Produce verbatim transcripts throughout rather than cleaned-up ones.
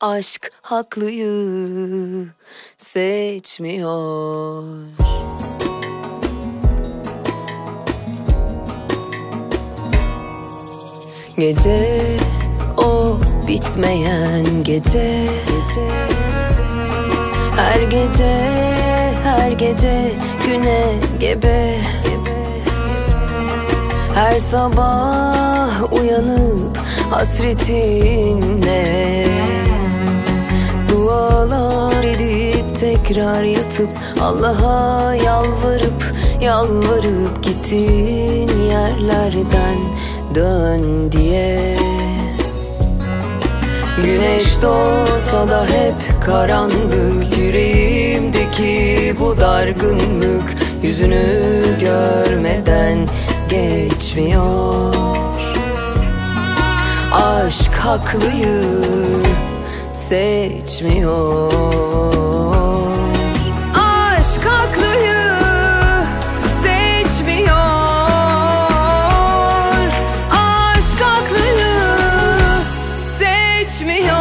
Aşk haklıyı seçmiyor. Gece o bitmeyen gece, her gece her gece güne gebe. Her sabah uyanıp hasretinle dualar edip tekrar yatıp Allah'a yalvarıp yalvarıp gittin yerlerden dön diye. Güneş doğsa da hep karanlık, yüreğimdeki bu dargınlık yüzünü görmeden geçmiyor. Aşk haklıyı seçmiyor. Aşk haklıyı seçmiyor. Aşk haklıyı seçmiyor.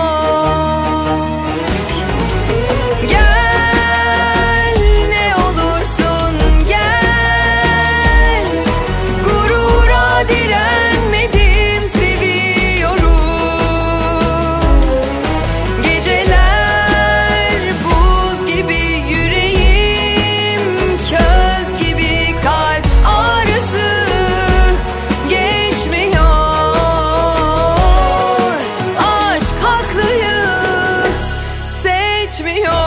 Gel ne olursun gel, gurura direnmedim seviyorum. Geceler buz gibi yüreğim, köz gibi kalp ağrısı geçmiyor. Aşk haklıyı seçmiyor.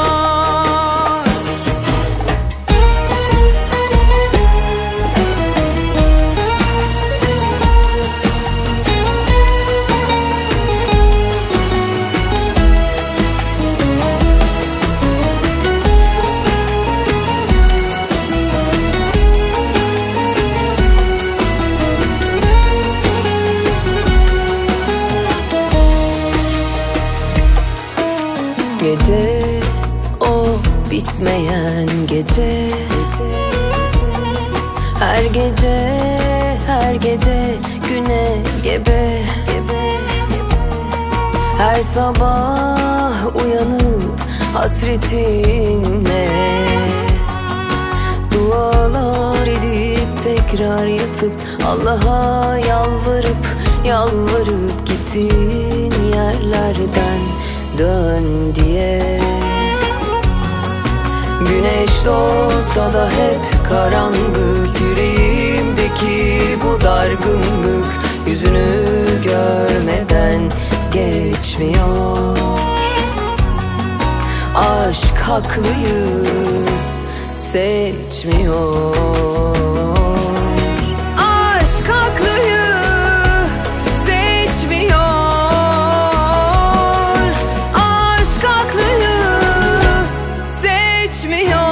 Gece o bitmeyen gece, her gece her gece güne gebe. Her sabah uyanıp hasretinle dualar edip tekrar yatıp Allah'a yalvarıp yalvarıp gittin yerlerden dön diye. Güneş doğsa da hep karanlık, yüreğimdeki bu dargınlık yüzünü görmeden geçmiyor. Aşk haklıyı seçmiyor. Aşk haklıyı seçmiyor. Aşk haklıyı seçmiyor.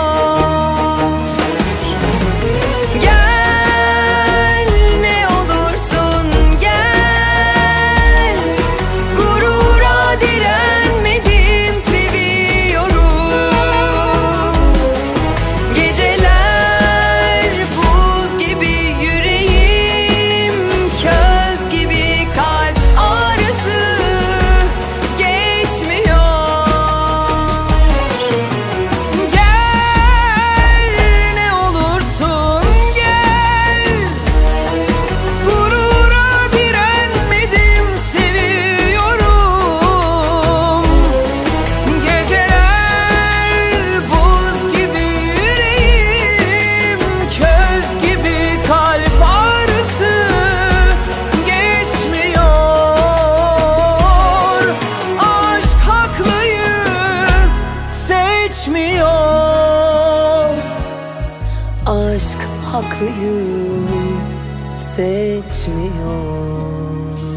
Gel ne olursun gel, gurura direnmedim seviyorum. Geceler buz gibi yüreğim, köz gibi kalp ağrısı geçmiyor. Gel ne olursun gel, gurura direnmedim seviyorum. Geceler buz gibi yüreğim, köz gibi kalp ağrısı geçmiyor. Aşk haklıyı seçmiyor. Aşk haklıyı seçmiyor.